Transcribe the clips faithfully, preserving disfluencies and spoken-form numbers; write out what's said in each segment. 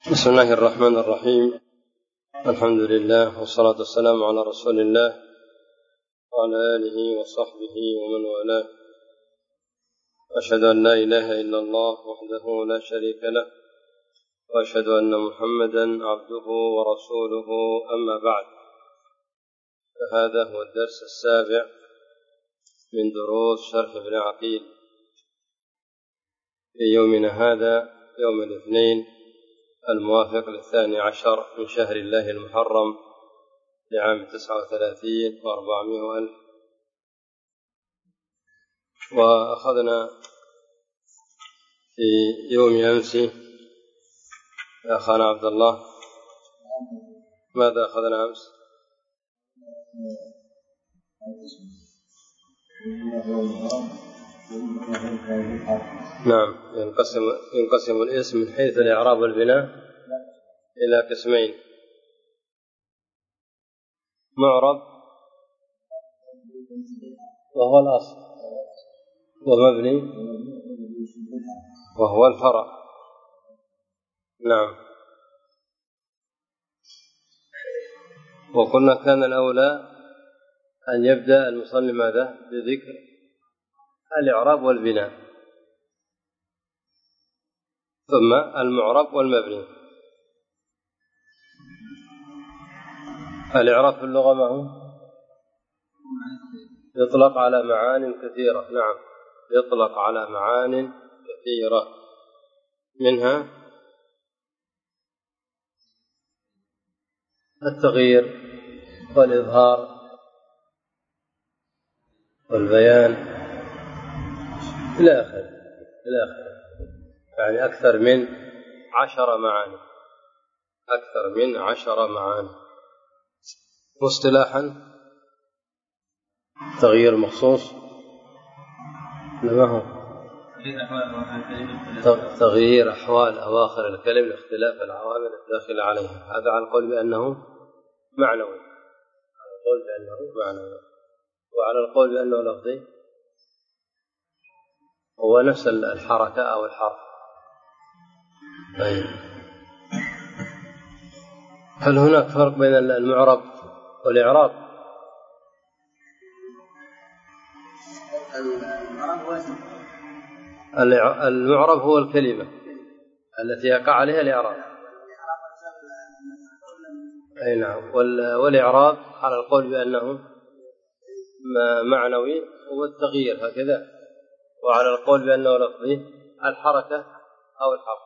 بسم الله الرحمن الرحيم. الحمد لله والصلاة والسلام على رسول الله وعلى آله وصحبه ومن والاه. أشهد أن لا إله إلا الله وحده لا شريك له، وأشهد أن محمدا عبده ورسوله، أما بعد، فهذا هو الدرس السابع من دروس شرح ابن عقيل في يومنا هذا، يوم الاثنين الموافق للثاني عشر من شهر الله المحرم لعام تسعة وثلاثين وأربعمائة وألف. وأخذنا في يوم أمس يا أخانا عبد الله، ماذا أخذنا أمس؟ نعم، ينقسم ينقسم الاسم من حيث الإعراب والبناء إلى قسمين: معرب وهو الأصل، ومبني وهو الفرع. نعم، وقلنا كان الأولى أن يبدأ المصنف ماذا؟ بذكر الإعراب والبناء، ثم المعرب والمبني. الإعراب في اللغة ما هو؟ يطلق على معان كثيرة. نعم، يطلق على معان كثيرة، منها التغيير والإظهار والبيان إلى آخره إلى آخره يعني أكثر من عشر معاني أكثر من عشر معاني. واصطلاحا تغيير مخصوص ما هو؟ تغيير أحوال أواخر الكلم لاختلاف العوامل الداخلة عليها. هذا على القول بأنه معنوي على القول بأنه معنوي وعلى القول بأنه لفظي هو نفس الحركة أو الحرف. طيب، هل هناك فرق بين المعرب والإعراب؟ المعرب هو الكلمة التي يقع عليها الإعراب. أي نعم. والإعراب على القول بأنه معنوي هو التغيير هكذا، وعلى القول بأنه لفظي الحركة أو الحرف.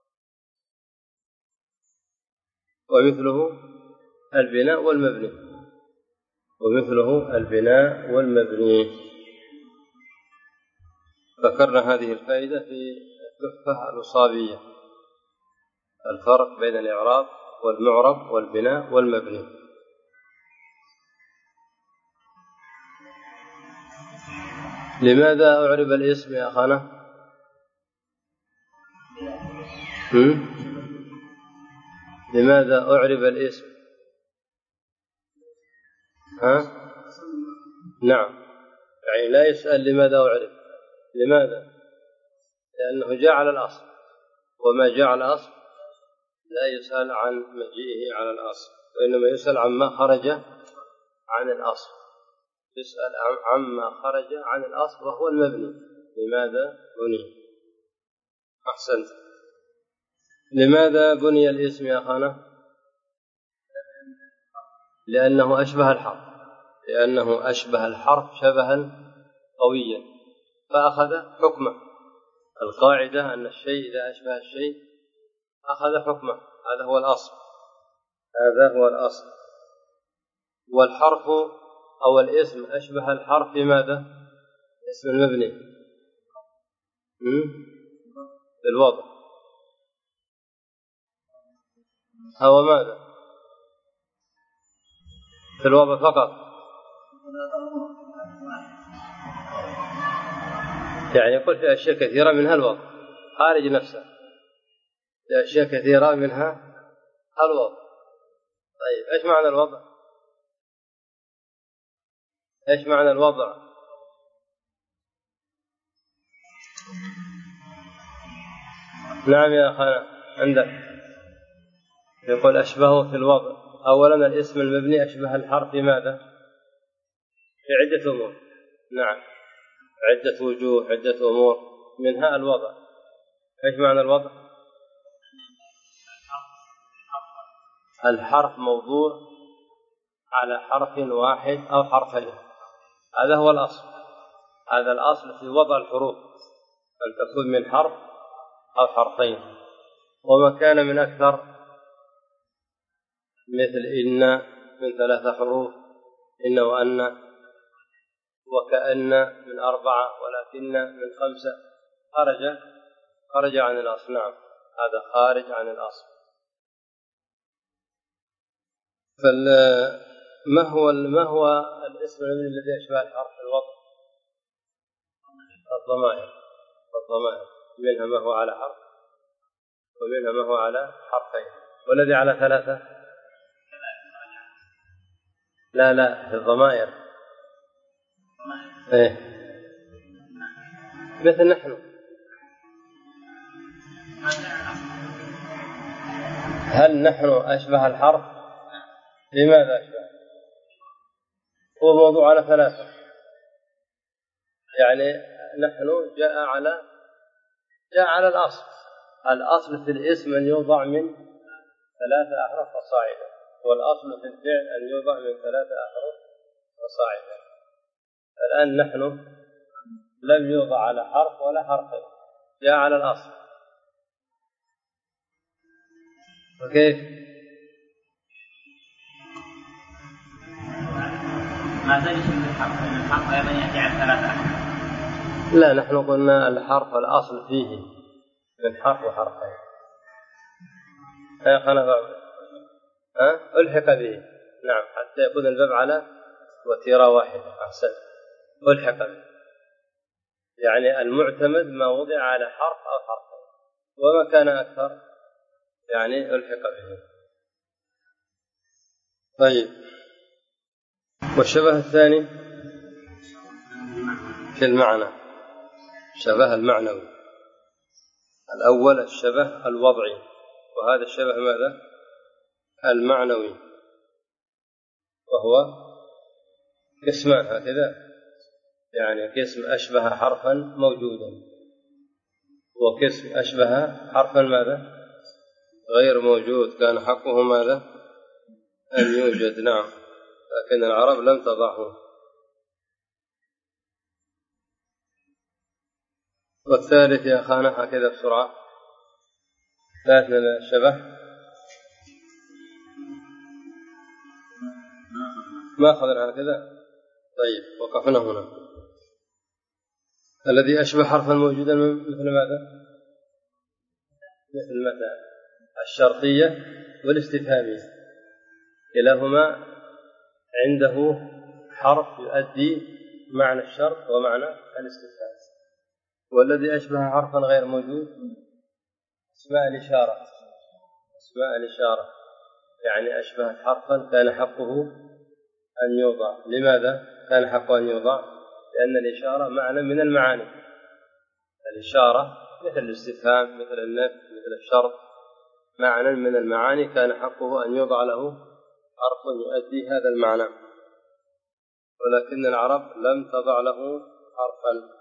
ومثله البناء والمبني ومثله البناء والمبني. ذكرنا هذه الفائدة في التحفة الوصابية، الفرق بين الإعراب والمعرب والبناء والمبني. لماذا أعرب الاسم يا أخانا؟ لماذا أعرب الاسم؟ ها؟ نعم، يعني لا يسأل لماذا أعرب، لماذا؟ لأنه جاء على الأصل، وما جاء على الأصل لا يسأل عن مجيئه على الأصل، وإنما يسأل عما خرج عن الأصل، يسأل عما خرج عن الأصل وهو المبني. لماذا بني؟ أحسنت. لماذا بني الاسم يا أخانا؟ لأنه أشبه الحرف لأنه أشبه الحرف شبها قويا فأخذ حكمه. القاعدة أن الشيء إذا أشبه الشيء أخذ حكمه، هذا هو الأصل هذا هو الأصل. والحرف أو الاسم أشبه الحرف في ماذا؟ اسم المبني في الوضع أو ماذا؟ في الوضع فقط، يعني يقول في أشياء كثيرة منها الوضع خارج نفسه، في أشياء كثيرة منها الوضع. طيب، إيش معنى الوضع؟ إيش معنى الوضع؟ نعم يا أخانا، عندك يقول أشبهه في الوضع. أولا الاسم المبني أشبه الحرف في ماذا؟ في عدة أمور. نعم، عدة وجوه، عدة أمور، منها الوضع. إيش معنى الوضع؟ الحرف موضوع على حرف واحد أو حرفين، هذا هو الأصل. هذا الأصل في وضع الحروف، أن تكون من حرف أو حرفين. وما كان من أكثر مثل إن من ثلاثة حروف، إن وأن وكأن من أربعة ولكن من خمسة، خرج خرج عن الأصل. نعم، هذا خارج عن الأصل. فما هو ما هو الاسم الذي يشبه الحرف في الوضع؟ الضمائر. الضمائر منها ما هو على حرف ومنها ما هو على حرفين. والذي على ثلاثة لا لا في الضمائر إيه؟ مثل نحن. هل نحن أشبه الحرف؟ لماذا أشبه؟ هو موضوع على ثلاثة، يعني نحن جاء على جاء على الأصل. الأصل في الاسم أن يوضع من ثلاثة أحرف فصاعدا، والأصل في الفعل أن يوضع من ثلاثة أحرف فصاعدا. الآن نحن لم يوضع على حرف ولا حرفين، جاء على الأصل. وكيف؟ ما زال يشبه الحرف، لأن الحرف أيضا يأتي على ثلاثة أحرف. لا، نحن قلنا الحرف الأصل فيه من حرف وحرفين. ها ألحق به. نعم، حتى يكون الباب على وتيرة واحدة. أحسن، ألحق به، يعني المعتمد ما وضع على حرف أو حرفين، وما كان أكثر يعني ألحق به. طيب، والشبه الثاني في المعنى، شبه المعنوي. الأول الشبه الوضعي، وهذا الشبه ماذا؟ المعنوي، وهو قسمان هكذا، يعني قسم أشبه حرفا موجودا، وقسم أشبه حرفا ماذا؟ غير موجود، كان حقه ماذا؟ أن يوجد. نعم، لكن العرب لم تضعه. والثالث يا أخانا هكذا بسرعة، ثالث من الشبه ما أخذنا هكذا. طيب، وقفنا هنا. الذي أشبه حرفا موجودا مثل ماذا؟ مثل متى؟ الشرطية والاستفهامية، كلاهما عنده حرف يؤدي معنى الشرط ومعنى الاستفهام. والذي أشبه حرفا غير موجود اسماء الإشارة. اسماء الإشارة يعني أشبه حرفا كان حقه أن يوضع. لماذا كان حقه أن يوضع؟ لأن الإشارة معنى من المعاني. الإشارة مثل الاستفهام، مثل النفي، مثل الشرط، معنى من المعاني كان حقه أن يوضع له حرف يؤدي هذا المعنى، ولكن العرب لم تضع له حرفا.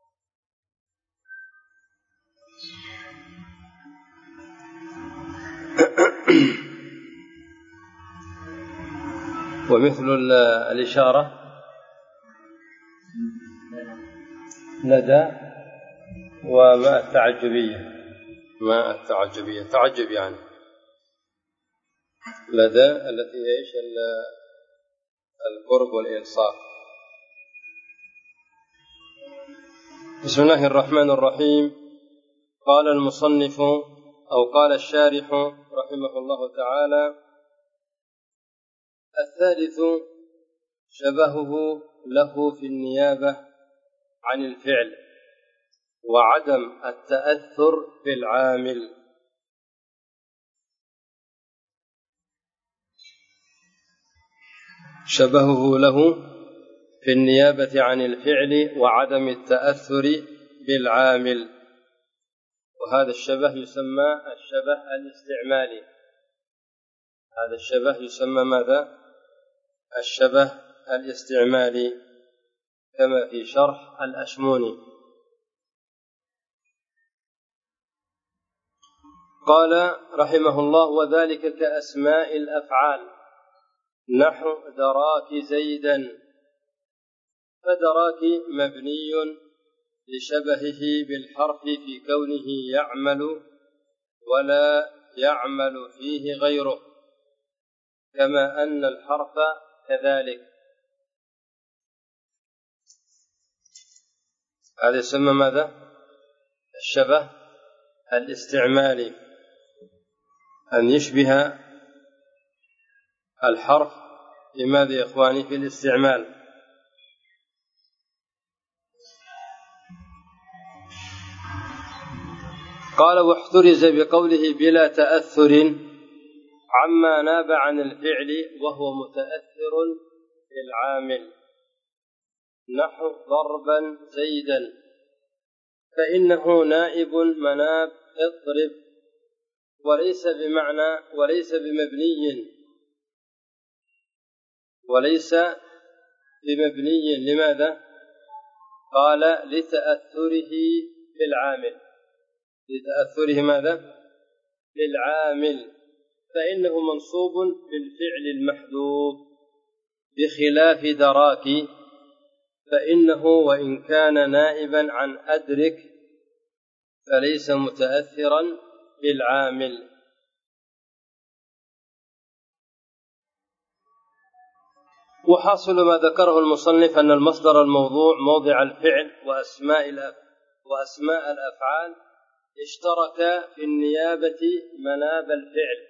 ومثل الإشارة لدى وما التعجبية. ما التعجبية تعجب يعني لدى التي يعيش القرب والإلصاق. بسم الله الرحمن الرحيم. قال المصنف أو قال الشارح رحمه الله تعالى: الثالث شبهه له في النيابة عن الفعل وعدم التأثر بالعامل. شبهه له في النيابة عن الفعل وعدم التأثر بالعامل، وهذا الشبه يسمى الشبه الاستعمالي. هذا الشبه يسمى ماذا؟ الشبه الاستعمالي، كما في شرح الأشموني. قال رحمه الله: وذلك كأسماء الأفعال، نحو دراك زيدا، فدراك مبني لشبهه بالحرف في كونه يعمل ولا يعمل فيه غيره، كما أن الحرف كذلك. هذا يسمى ماذا؟ الشبه الاستعمالي، أن يشبه الحرف لماذا يا إخواني؟ في الاستعمال. قال: واحترز بقوله بلا تأثر عما ناب عن الفعل وهو متأثر بالعامل، نحو ضربا زيدا، فإنه نائب مناب اضرب، وليس بمعنى وليس بمبني وليس بمبني لماذا؟ قال: لتأثره بالعامل، لتأثره ماذا؟ بالعامل، فإنه منصوب بالفعل المحذوف، بخلاف دراك فإنه وإن كان نائبا عن أدرك فليس متأثرا بالعامل. وحاصل ما ذكره المصنف أن المصدر الموضوع موضع الفعل وأسماء وأسماء الأفعال اشترك في النيابة مناب الفعل،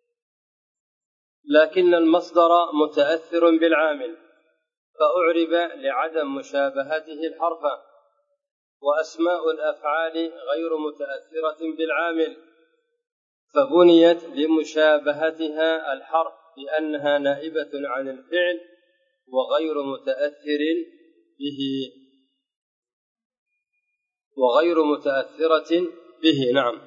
لكن المصدر متأثر بالعامل فأعرب لعدم مشابهته الحرف، وأسماء الأفعال غير متأثرة بالعامل فبنيت لمشابهتها الحرف لأنها نائبة عن الفعل وغير متأثر به وغير متأثرة به. نعم.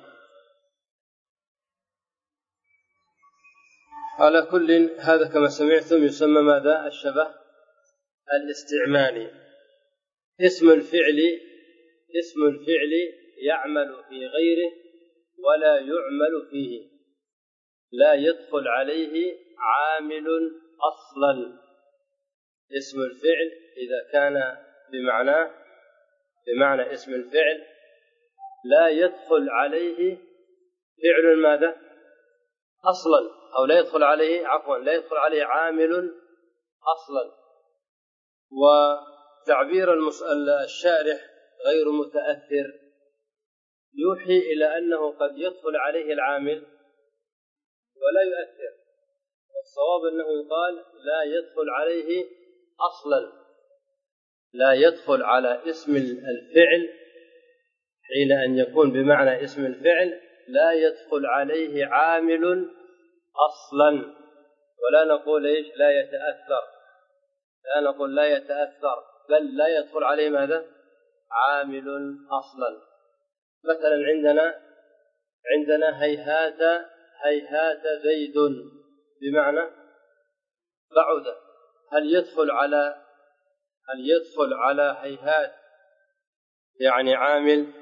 على كل هذا كما سمعتم يسمى ماذا؟ الشبه الاستعمالي. اسم الفعل اسم الفعل يعمل في غيره ولا يعمل فيه، لا يدخل عليه عامل أصلا. اسم الفعل إذا كان بمعنى بمعنى اسم الفعل لا يدخل عليه فعل ماذا؟ أصلا، أو لا يدخل عليه عفوا لا يدخل عليه عامل أصلا. وتعبير الشارح غير متأثر يوحي إلى أنه قد يدخل عليه العامل ولا يؤثر، والصواب أنه يقال لا يدخل عليه أصلا، لا يدخل على اسم الفعل حين أن يكون بمعنى اسم الفعل لا يدخل عليه عامل أصلا. ولا نقول إيش؟ لا يتأثر، لا نقول لا يتأثر، بل لا يدخل عليه ماذا؟ عامل أصلا. مثلا عندنا عندنا هيهات هيهات زيد بمعنى بعد، هل يدخل على هل يدخل على هيهات يعني عامل؟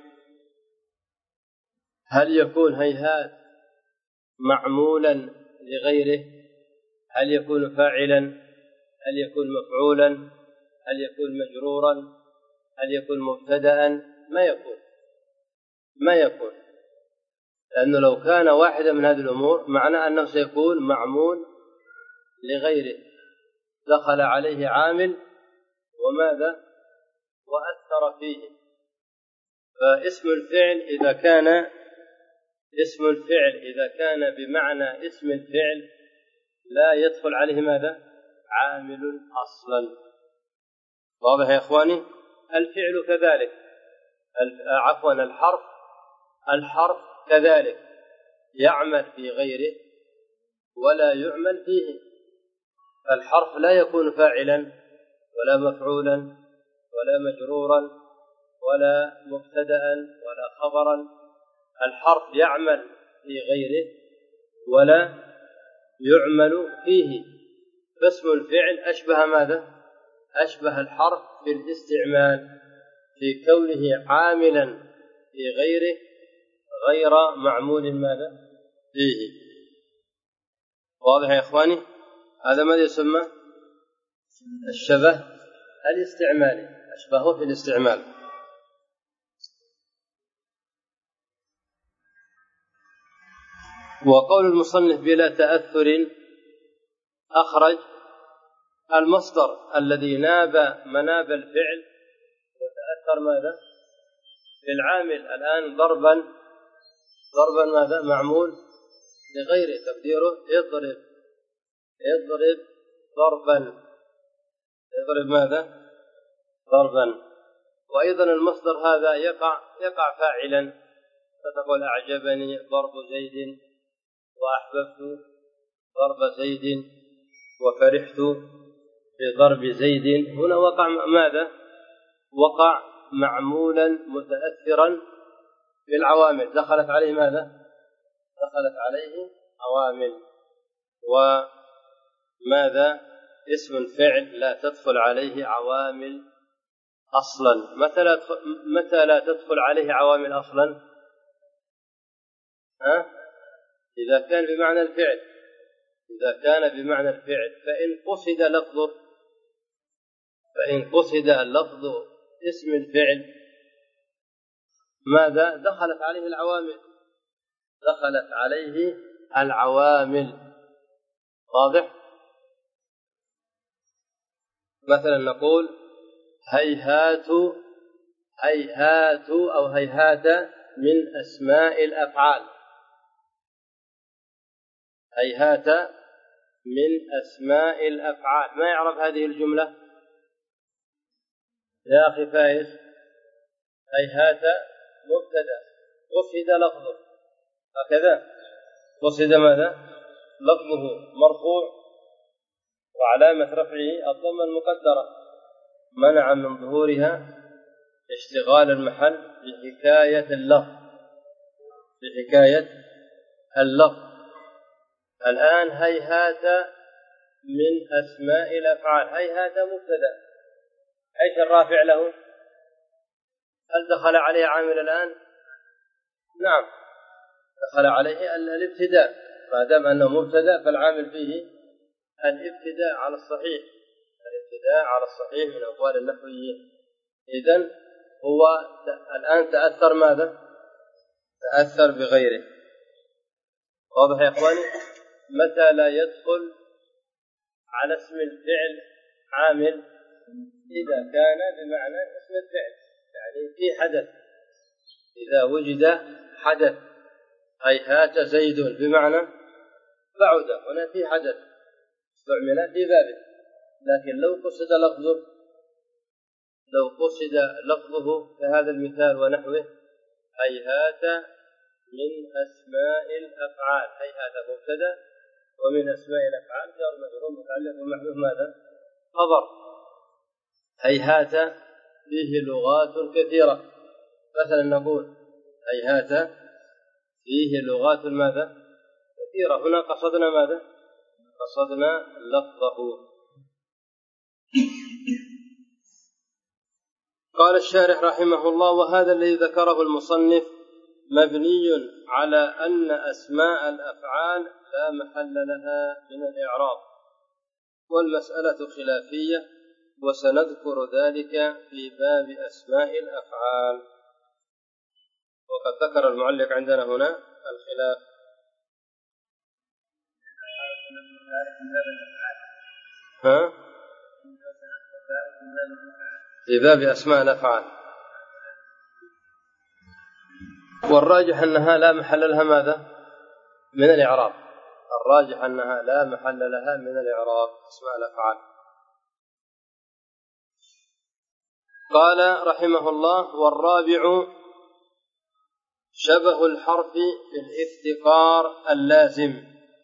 هل يكون هيهات معمولا لغيره؟ هل يكون فاعلا؟ هل يكون مفعولا؟ هل يكون مجرورا؟ هل يكون مبتدأ؟ ما يكون ما يكون لأنه لو كان واحدا من هذه الأمور معناه أنه سيكون معمول لغيره، دخل عليه عامل وماذا؟ وأثر فيه. فاسم الفعل إذا كان اسم الفعل إذا كان بمعنى اسم الفعل لا يدخل عليه ماذا؟ عامل أصلا. واضح يا إخواني؟ الفعل كذلك، عفوا الحرف الحرف كذلك يعمل في غيره ولا يعمل فيه. الحرف لا يكون فاعلا ولا مفعولا ولا مجرورا ولا مبتدأ ولا خبرا. الحرف يعمل في غيره ولا يعمل فيه، فاسم الفعل أشبه ماذا؟ أشبه الحرف في الاستعمال في كونه عاملا في غيره غير معمول ماذا فيه. واضح يا إخواني؟ هذا ماذا يسمى؟ الشبه الاستعمالي، أشبهه في الاستعمال. وقول المصنف بلا تأثر أخرج المصدر الذي ناب مناب الفعل وتأثر ماذا؟ في العامل. الآن ضربا ضربا ماذا؟ معمول لغيره، تقديره اضرب اضرب ضربا، اضرب ماذا؟ ضربا. وأيضا المصدر هذا يقع يقع فاعلا، فتقول أعجبني ضرب زيد وأحببت ضرب زيد وفرحت بضرب زيد. هنا وقع ماذا؟ وقع معمولا متأثرا بالعوامل، دخلت عليه ماذا؟ دخلت عليه عوامل. وماذا؟ اسم الفعل لا تدخل عليه عوامل أصلا. متى لا متى لا تدخل عليه عوامل أصلا؟ ها؟ إذا كان بمعنى الفعل، إذا كان بمعنى الفعل. فإن قصد لفظه فإن قصد اللفظ اسم الفعل ماذا؟ دخلت عليه العوامل، دخلت عليه العوامل. واضح؟ مثلا نقول هيهات هيهات أو هيهات من أسماء الأفعال، هيهات من أسماء الأفعال. ما يعرف هذه الجملة يا أخي فايز؟ هيهات مبتدأ قصد لفظه، هكذا قصد ماذا؟ لفظه مرفوع وعلامة رفعه الضمة المقدرة، منع من ظهورها اشتغال المحل بحكاية اللفظ بحكاية اللفظ. الآن هيهات من أسماء الأفعال، هيهات مبتدأ، ايش الرافع له؟ هل دخل عليه عامل الآن؟ نعم، دخل عليه الابتداء، ما دام أنه مبتدأ فالعامل فيه الابتداء على الصحيح، الابتداء على الصحيح من أقوال النحويين. إذن هو الآن تأثر ماذا؟ تأثر بغيره. واضح يا إخواني؟ متى لا يدخل على اسم الفعل عامل؟ إذا كان بمعنى اسم الفعل، يعني في حدث، إذا وجد حدث. هيهات زيد بمعنى بعد، هنا في حدث استعمل في بابه. لكن لو قصد لفظه لو قصد لفظه كهذا المثال ونحوه، هيهات من أسماء الأفعال، هيهات مبتدأ ومن أسماء الأفعال جار مجرور متعلق بمحذوف ماذا؟ خبر. هيهات فيه لغات كثيرة، مثلا نقول هيهات فيه لغات ماذا؟ كثيرة. هنا قصدنا ماذا؟ قصدنا لفظه. قال الشارح رحمه الله: وهذا الذي ذكره المصنف مبني على أن أسماء الأفعال لا محل لها من الإعراب، والمسألة خلافية، وسنذكر ذلك في باب أسماء الأفعال. وقد ذكر المعلق عندنا هنا الخلاف. ها؟ في باب أسماء الأفعال، والراجح أنها لا محل لها ماذا؟ من الإعراب. الراجح أنها لا محل لها من الإعراب أسماء الأفعال. قال رحمه الله: والرابع شبه الحرف في الافتقار اللازم.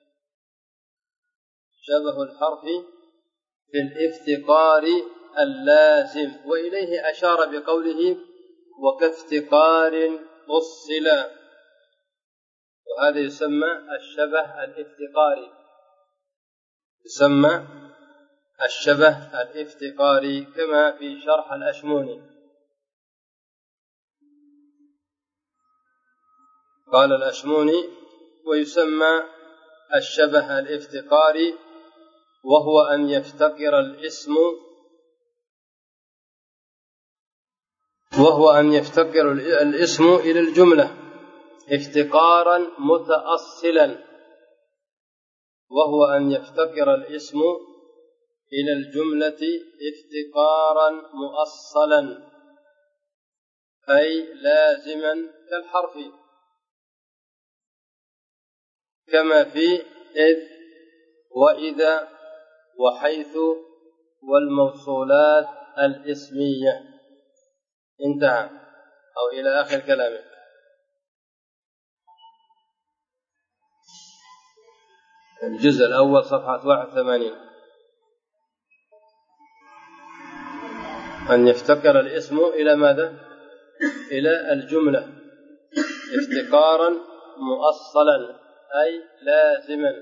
شبه الحرف في الافتقار اللازم، وإليه أشار بقوله: وكافتقار فصلا. وهذا يسمى الشبه الافتقاري، يسمى الشبه الافتقاري كما في شرح الأشموني. قال الأشموني: ويسمى الشبه الافتقاري وهو أن يفتقر الاسم وهو أن يفتقر الاسم إلى الجملة افتقارا متأصلا وهو أن يفتقر الاسم إلى الجملة افتقارا مؤصلا أي لازما كالحرف، كما في إذ وإذا وحيث والموصولات الاسمية. انتهى أو إلى آخر كلامه. الجزء الأول صفحة واحد وثمانين. أن يفتقر الاسم إلى ماذا؟ إلى الجملة افتقارا مؤصلا أي لازما،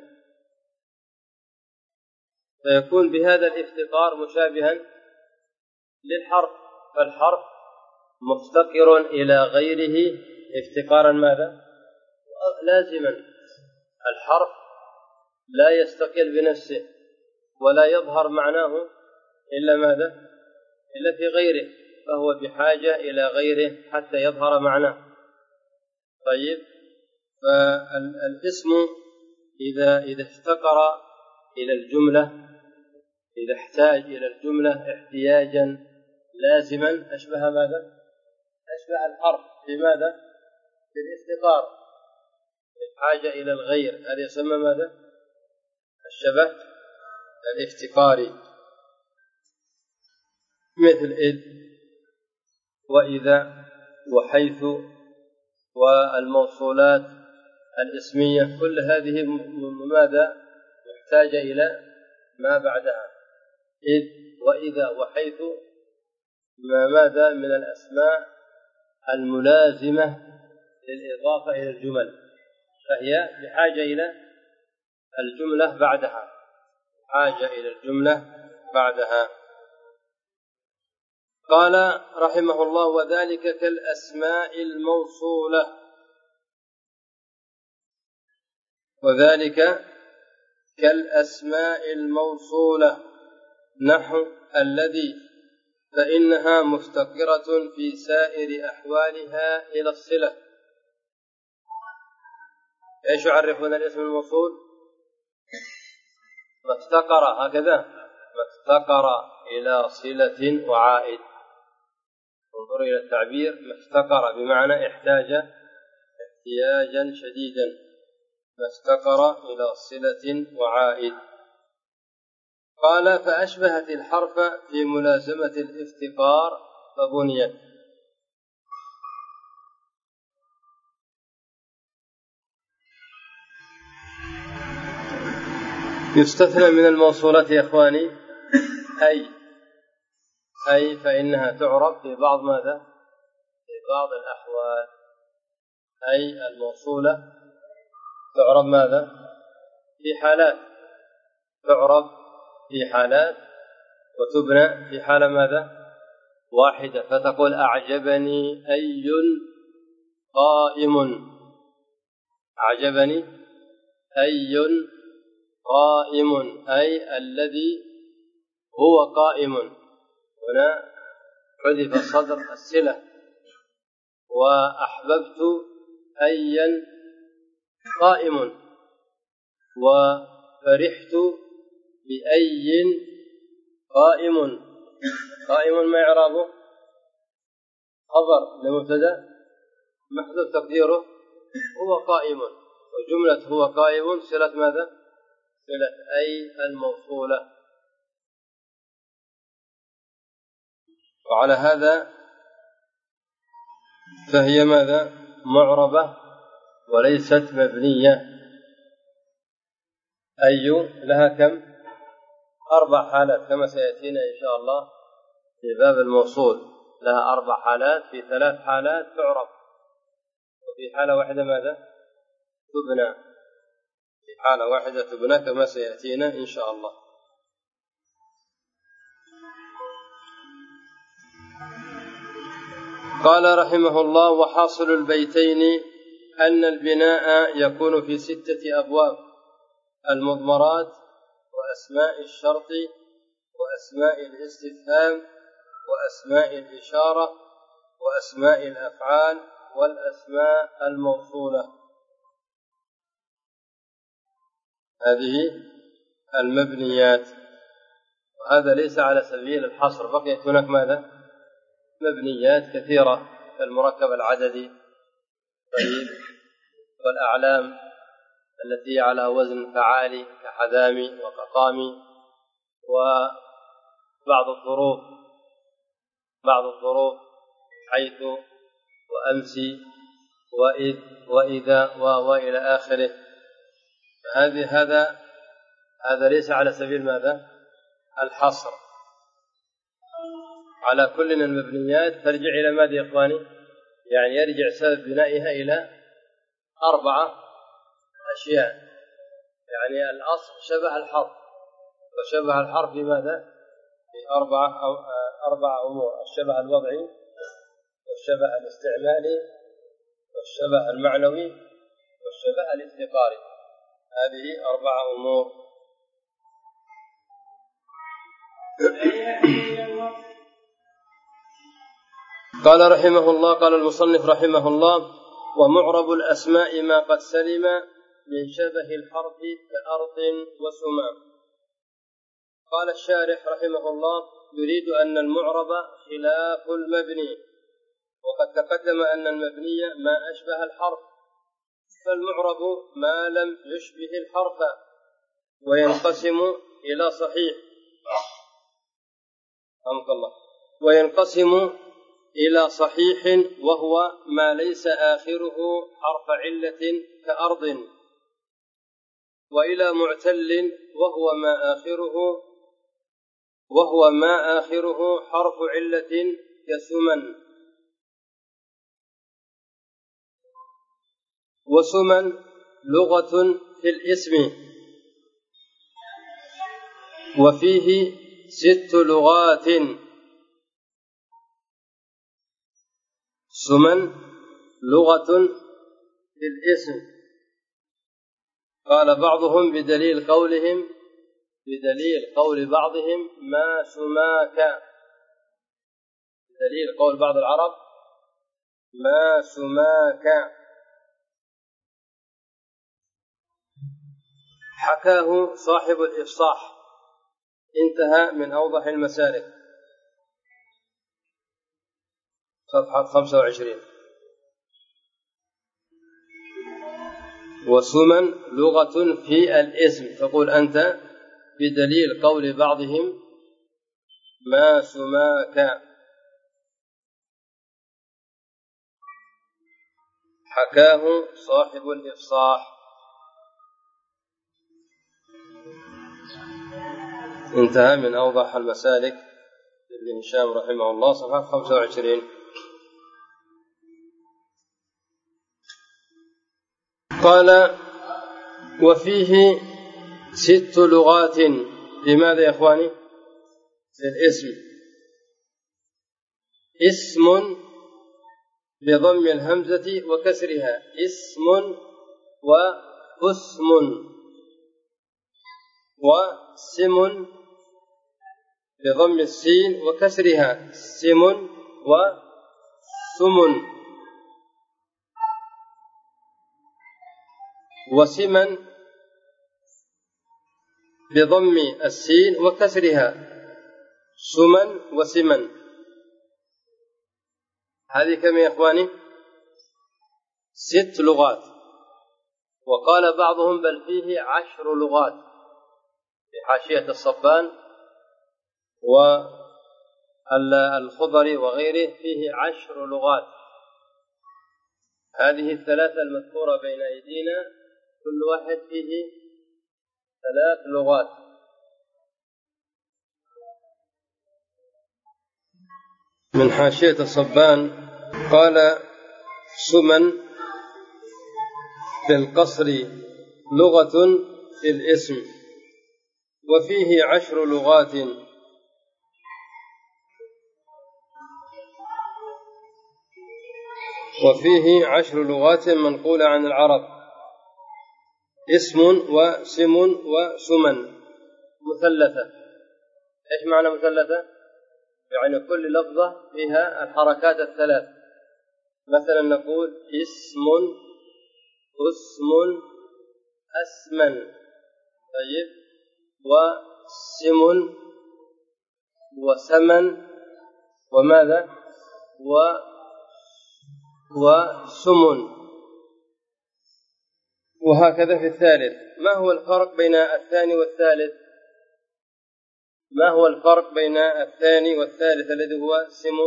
فيكون بهذا الافتقار مشابها للحرف، فالحرف مفتقر إلى غيره افتقارا ماذا؟ لازما. الحرف لا يستقل بنفسه ولا يظهر معناه إلا ماذا؟ إلا في غيره، فهو بحاجة إلى غيره حتى يظهر معناه. طيب، فالاسم إذا إذا افتقر إلى الجملة، إذا احتاج إلى الجملة احتياجا لازما أشبه ماذا؟ أشبه الحرف بماذا؟ بالافتقار، الحاجة إلى الغير، هذا يسمى ماذا؟ الشبه الافتقاري. مثل إذ وإذا وحيث والموصولات الاسمية، كل هذه ماذا؟ محتاجة إلى ما بعدها. إذ وإذا وحيث ما ماذا؟ من الأسماء الملازمة للإضافة إلى الجمل، فهي بحاجة إلى الجملة بعدها، حاجة إلى الجملة بعدها. قال رحمه الله: وذلك كالأسماء الموصولة، وذلك كالأسماء الموصولة نحو الذي، فإنها مفتقرة في سائر أحوالها إلى الصلة. إيش يعرفون الاسم الموصول؟ ما افتقر، هكذا، ما افتقر إلى صلة وعائد. انظر إلى التعبير، ما افتقر بمعنى احتاج احتياجا شديدا، ما افتقر إلى صلة وعائد. قال: فأشبهت الحرف في ملازمة الافتقار فبنيت. يستثنى من الموصولات يا إخواني أي أي فإنها تعرف في بعض ماذا؟ في بعض الأحوال. أي الموصولة تعرف ماذا؟ في حالات، تعرف في حالات وتبنى في حالة ماذا؟ واحدة. فتقول: أعجبني أي قائم، أعجبني أي قائم أي الذي هو قائم. هنا حذف صدر الصلة. وأحببت أيا قائم، وفرحت بأي قائم. قائم ما إعرابه؟ خبر لمبتدأ محذوف تقديره هو قائم، وجملة هو قائم صلة ماذا؟ صلة أي الموصولة. وعلى هذا فهي ماذا؟ معربة وليست مبنية. أي لها كم؟ أربع حالات كما سيأتينا إن شاء الله في باب الموصول، لها أربع حالات. في ثلاث حالات تعرب، وفي حالة واحدة ماذا؟ تبنى. في حالة واحدة تبنى كما سيأتينا إن شاء الله. قال رحمه الله: وحاصل البيتين أن البناء يكون في ستة أبواب: المضمرات، وأسماء الشرط، وأسماء الاستفهام، وأسماء الإشارة، وأسماء الأفعال، والأسماء الموصولة. هذه المبنيات، وهذا ليس على سبيل الحصر، بقيت هناك ماذا؟ مبنيات كثيرة كالمركب العددي والأعلام التي على وزن فعالي كحذامي وكقامي، وبعض الظروف بعض الظروف حيث وأمسي وإذ وإذا وإلى آخره. هذه هذا هذا ليس على سبيل ماذا؟ الحصر. على كل المبنيات ترجع إلى ماذا يا إخواني؟ يعني يرجع سبب بنائها إلى أربعة أشياء. يعني الأصل شبه الحرف، وشبه الحرف في ماذا؟ في أربعة أو أربعة أمور: الشبه الوضعي، والشبه الاستعمالي، والشبه المعنوي، والشبه الافتقاري. هذه أربعة أمور. قال رحمه الله: قال المصنف رحمه الله: ومعرب الأسماء ما قد سلم من شبه الحرف كأرض وسمام. قال الشارح رحمه الله: يريد أن المعرب خلاف المبني، وقد تقدم أن المبني ما أشبه الحرف، فالمعرب ما لم يشبه الحرف، وينقسم إلى صحيح أمك الله وينقسم إلى صحيح وهو ما ليس آخره حرف علة كأرض، وإلى معتل وهو ما آخره وهو ما آخره حرف علة كسمن. وسمن لغة في الاسم، وفيه ست لغات. سمن لغة في الاسم. قال بعضهم بدليل قولهم بدليل قول بعضهم ما سماك، بدليل قول بعض العرب ما سماك. حكاه صاحب الإفصاح، انتهى من أوضح المسالك، صفحة خمسة وعشرين. وسمن لغة في الاسم، تقول أنت بدليل قول بعضهم ما سماك. حكاه صاحب الإفصاح، انتهى من أوضح المسالك ابن هشام رحمه الله، صفحة خمسة وعشرين. قال: وفيه ست لغات. لماذا يا إخواني؟ للاسم. اسم بضم الهمزة وكسرها، اسم واسم، وسم بضم السين وكسرها، سم وسمن. وسمن بضم السين وكسرها، سمن وسمن. هذه كم يا إخواني؟ ست لغات. وقال بعضهم بل فيه عشر لغات، في حاشية الصبان والخضري وغيره فيه عشر لغات. هذه الثلاثة المذكورة بين أيدينا كل واحد فيه ثلاث لغات. من حاشية الصبان قال: سمن بالقصر لغة في الاسم وفيه عشر لغات. وفيه عشر لغات منقولة عن العرب، اسم وسم وسمن مثلثة. إيش معنى مثلثة؟ يعني كل لفظة فيها الحركات الثلاث. مثلا نقول اسم، اسم، أسمن، طيب، وسم وسمن وماذا و وسمن، وهكذا في الثالث. ما هو الفرق بين الثاني والثالث؟ ما هو الفرق بين الثاني والثالث الذي هو سم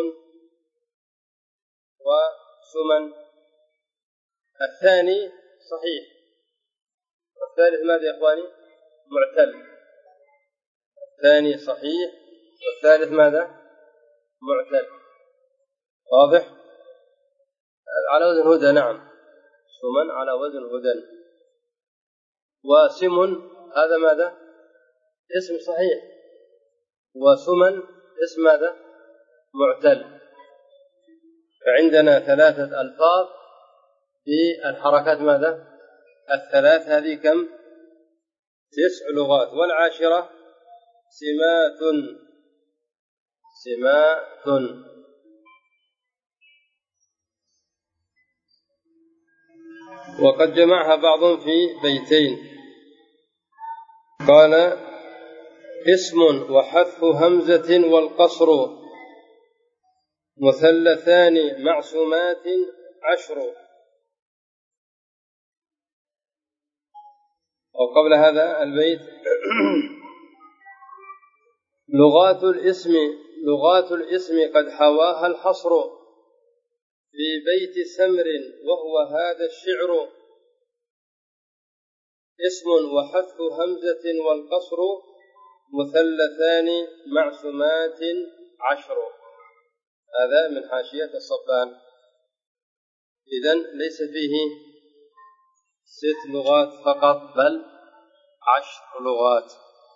وسمن؟ الثاني صحيح، والثالث ماذا يا إخواني؟ معتل. الثاني صحيح والثالث ماذا؟ معتل. واضح؟ على وزن هدى. نعم، سمن على وزن هدى. وسم هذا ماذا؟ اسم صحيح، وسمن اسم ماذا؟ معتل. فعندنا ثلاثة ألفاظ في الحركات ماذا؟ الثلاث. هذه كم؟ تسع لغات. والعاشرة سمات، سمات. وقد جمعها بعض في بيتين، قال اسم وحذف همزة والقصر مثلثان معصومات عشر. أو قبل هذا البيت لغات الاسم، لغات الاسم قد حواها الحصر في بيت سمر وهو هذا الشعر، اسم وحذف همزة والقصر مثلثان معصومات عشر. هذا من حاشية الصبان. إذن ليس فيه ست لغات فقط، بل عشر لغات.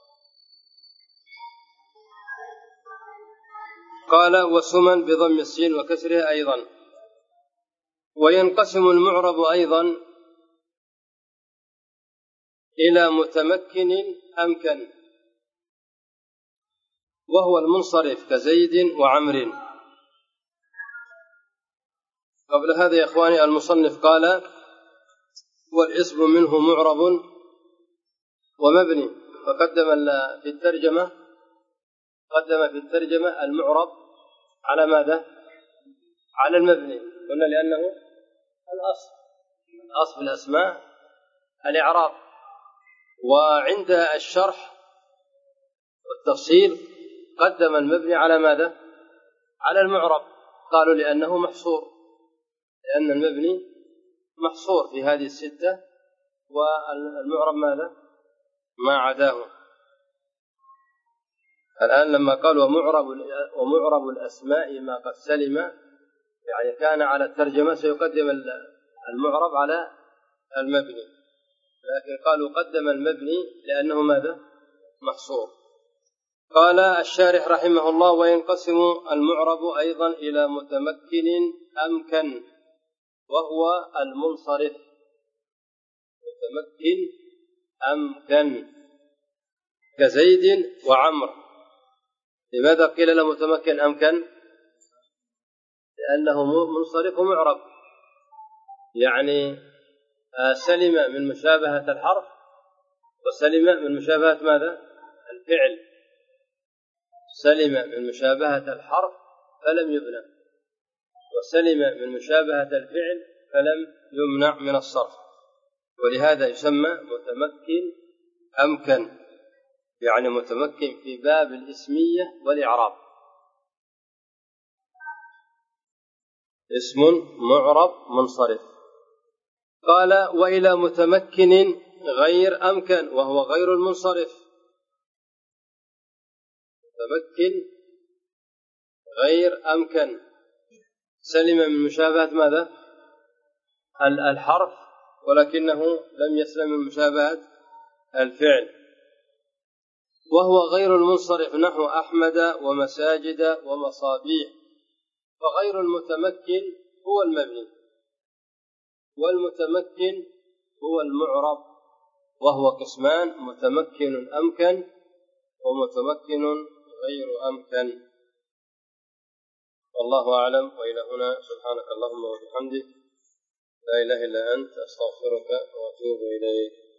قال وسمن بضم السين وكسرها أيضا. وينقسم المعرب أيضا إلى متمكن أمكن، وهو المنصرف كزيد وعمر. قبل هذا يا إخواني المصنف قال والاسم منه معرب ومبني، فقدم في الترجمة قدم في الترجمة المعرب على ماذا؟ على المبني. قلنا لأنه الأصل الأصل في الأسماء الإعراب. وعند الشرح والتفصيل قدم المبني على ماذا؟ على المعرب. قالوا لأنه محصور، لأن المبني محصور في هذه الستة، والمعرب ماذا؟ ما عداه. الآن لما قال ومعرب ومعرب الأسماء ما قد سلم، يعني كان على الترجمة سيقدم المعرب على المبني، لكن قالوا قدم المبني لأنه ماذا؟ محصور. قال الشارح رحمه الله وينقسم المعرب أيضا إلى متمكن أمكن، وهو المنصرف. متمكن أمكن كزيد وعمر. لماذا قيل له متمكن أمكن؟ لأنه منصرف معرب، يعني سلم من مشابهة الحرف وسلم من مشابهة ماذا؟ الفعل. سلم من مشابهة الحرف فلم يبنى، وسلم من مشابهة الفعل فلم يمنع من الصرف، ولهذا يسمى متمكن أمكن، يعني متمكن في باب الإسمية والإعراب. اسم معرب منصرف. قال وإلى متمكن غير أمكن، وهو غير المنصرف. متمكن غير أمكن سلم من مشابهة ماذا؟ الحرف ولكنه لم يسلم من مشابهة الفعل، وهو غير المنصرف نحو أحمد ومساجد ومصابيح. فغير المتمكن هو المبني، والمتمكن هو المعرب، وهو قسمان: متمكن أمكن ومتمكن غير أمكن. والله أعلم. وإلى هنا سبحانك اللهم وبحمدك، لا إله إلا أنت، أستغفرك وأتوب إليك.